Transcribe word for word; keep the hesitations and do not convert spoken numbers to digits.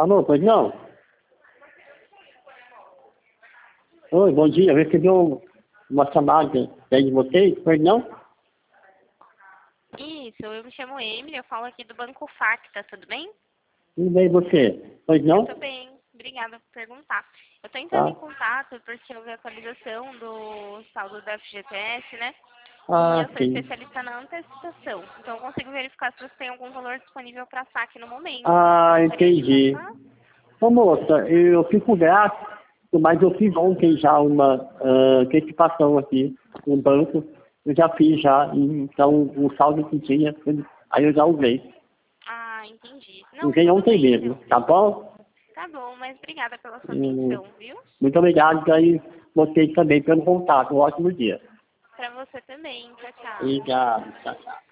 Alô, pois não? Oi, bom dia. Eu recebi um- uma chamada aí de vocês, pois não? Isso, eu me chamo Emily, eu falo aqui do Banco Facta, tudo bem? Tudo bem você? Pois Eu não? tô bem, obrigada por perguntar. Eu tô entrando Tá. em contato porque houve atualização do saldo da F G T S, né? E Ah, eu sou sim. especialista na antecipação, então eu consigo verificar se você tem algum valor disponível para saque no momento. Você Ah, gostaria de entendi. passar? Ô moça, eu fico grato, mas eu fiz ontem já uma ah, antecipação aqui no banco. Eu já fiz já, então o saldo que tinha, aí eu já usei. Ah, entendi. Não, Usei tudo ontem bem mesmo, então. tá bom? Tá bom, mas obrigada pela sua Hum, atenção, viu? Muito obrigado aí vocês também pelo contato. Um ótimo dia. Para você também. Tchau, tchau. Obrigado. Tchau, tchau.